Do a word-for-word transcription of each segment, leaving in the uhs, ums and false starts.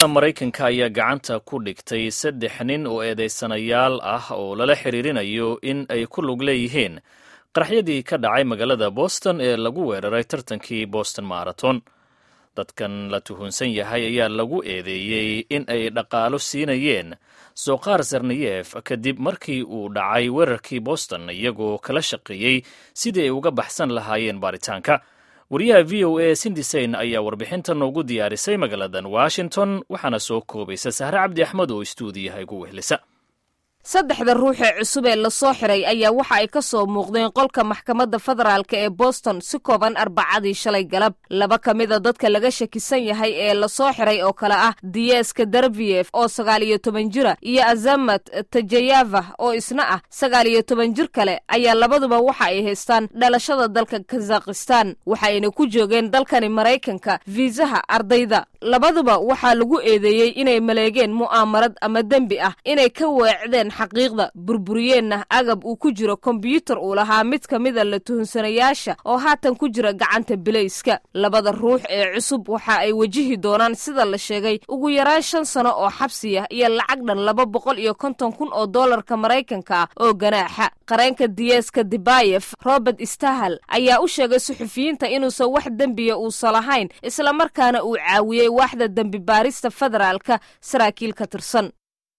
maraykanka ayaa gacanta ku dhigtay saddex nin oo eedaysanayaal ah oo lala xiriirinayo in ay ku lug leeyihiin qaraxyadii ka dhacay magaalada boston ee lagu weeraray tartankii boston marathon. dadkan la tuhunsan yahay ayaa lagu eedeeyey in ay dhaqaalo siinayeen soqaar sarniyef kadib markii uu dhacay weerarkii boston iyagoo kala shaqeeyey sidii ay uga baxsan lahaayeen baaritaanka. wariyaha v o a sindisayn ayaa warbixinta noogu diyaarisay magaaladan washington waxaana soo koobaysa sahre cabdi axmed oo istuudiyaha igu wehlisa. saddexda ruux ee cusub ee lasoo xiray ayaa waxa ay ka soo muuqdeen qolka maxkamadda federaalk ee boston si kooban arbacadii shalay galab. laba ka mida dadka laga shakisan yahay ee lasoo xiray oo kale ah diyeska darviyef oo sagaal iyo toban jira iyo azamat tajayava oo isna ah sagaal iyo toban jir kale ayaa labaduba waxa ay haystaan dhalashada dalka kazakhistan waxayna ku joogeen dalkani maraykanka fiisaha ardayda. labaduba waxaa lagu eedeeyey inay maleegeen mu'aamarad ama dembi ah inay ka weecdeen xaqiiqda burburiyeenna agab uu ku jiro kombyuutar uu lahaa mid ka mida la tuhunsanayaasha oo haatan ku jira gacanta bilayska. labada ruux ee cusub waxa ay wajihi doonaan sida la sheegay ugu yaraan shan sano oo xabsiya iyo lacag dhan laba boqol iyo konton kun oo doolarka maraykanka ah oo ganaaxa. qareenka diyeska dibayef robert stahal ayaa u sheegay suxufiyiinta inuusan wax dembiya uusan lahayn islamarkaana uu caawiyey waaxda dembi baarista federaalka saraakiil ka tirsan.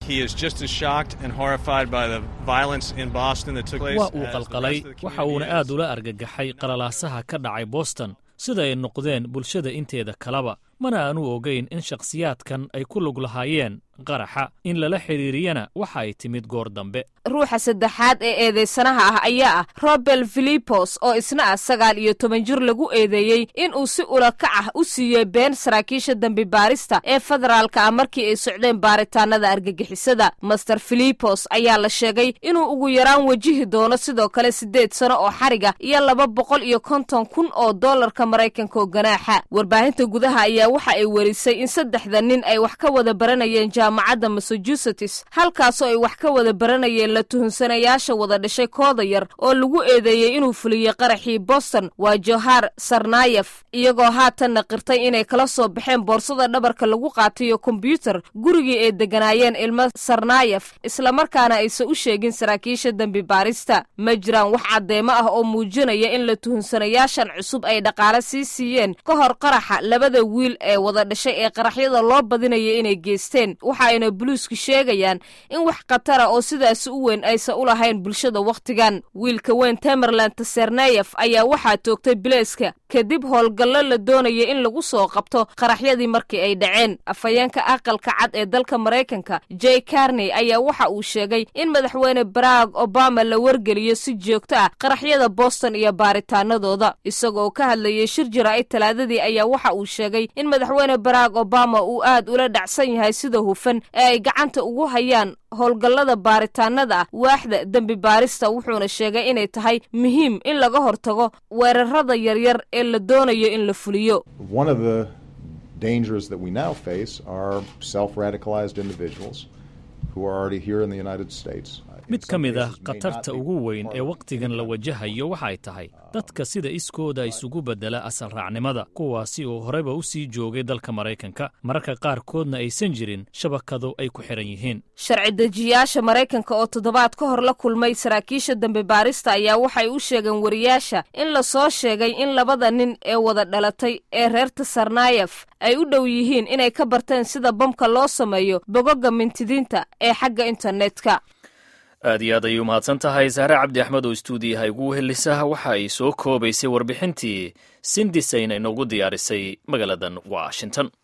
waa uu qalqalay waxa uuna aad ula argagaxay qalalaasaha ka dhacay boston sida ay noqdeen bulshada inteeda kaleba mana aanu ogayn in shakhsiyaadkan ay ku lug lahaayeen qaraxa in lala xidhiiriyana waxa ay timid goor dambe. ruuxa saddexaad ee eedaysanaha ah ayaa ah robel filipos oo isna ah sagaal iyo toban jir lagu eedeeyey in uu si ulakac ah u siiyey been saraakiisha dembi baarista ee federaalka ah markii ay socdeen baaritaanada argagixisada. master filipos ayaa la sheegay inuu ugu yaraan wajihi doono sidoo kale siddeed sano oo xariga iyo laba boqol iyo konton kun oo doolarka maraykanka oo ganaaxa. warbaahinta gudaha ayaa waxa ay werisay in saddexda nin ay wax ka wada baranayeen jaamacadda massachusetts halkaasoo ay wax ka wada baranayeen la tuhunsanayaasha wada dhashay kooda yar oo lagu eedeeyey inuu fuliyey qaraxii boston waa johar sarnayef iyagoo haatanna qirtay inay kala soo baxeen boorsada dhabarka lagu qaatayo kombyuutar gurigii ay deganaayeen ilmo sarnayef islamarkaana aysan u sheegin saraakiisha dembi baarista. ma jiraan wax caddeemo ah oo muujinaya in la tuhunsanayaashan cusub ay dhaqaale sii siiyeen ka hor qaraxa labada wiil ee wada dhashay ee qaraxyada loo badinaya inay geysteen. waxaayna buluusku sheegayaan in wax khatara oo sidaasi u weyn aysan u lahayn bulshada wakhtigan. wiilka weyn tamerland tasernayef ayaa waxaa toogtay bilayska kadib howlgallo la doonaya in lagu soo qabto qaraxyadii markii ay dhaceen. afhayeenka aqalka cad ee dalka maraykanka j carney ayaa waxa uu sheegay in madaxweyne barack obama la wargeliyo si joogto ah qaraxyada boston iyo baaritaanadooda. isagoo ka hadlayay shir jaraa'id talaadadii ayaa waxa uu sheegay in madaxweyne barack obama uu aad ula dhacsan yahay sida hufan ee ay gacanta ugu hayaan howlgallada baaritaanada ah waaxda dembi baarista wuxuuna sheegay inay tahay muhiim in laga hortago weerarada yaryar ee la doonayo in la fuliyo. mid ka mid ah khatarta ugu weyn ee wakhtigan la wajahayo waxay tahay dadka sida iskooda isugu beddela asal raacnimada kuwaasi oo horeyba u sii joogay dalka maraykanka mararka qaarkoodna aysan jirin shabakado ay ku xihan yihiin. sharci dejiyaasha maraykanka oo toddobaad ka hor la kulmay saraakiisha dembi baarista ayaa waxay u sheegeen wariyaasha in la soo sheegay in labada nin ee wada dhalatay ee reer tasarnayef ay u dhow yihiin inay ka barteen sida bamka loo sameeyo bogoga mintidiinta ee xagga internetka. aad iyo aad ayay u mahadsan tahay sahre cabdi axmed oo istuudiyaha igu wehelisa waxa ay soo koobaysay warbixintii sindisayn inoogu diyaarisay magaaladan washington.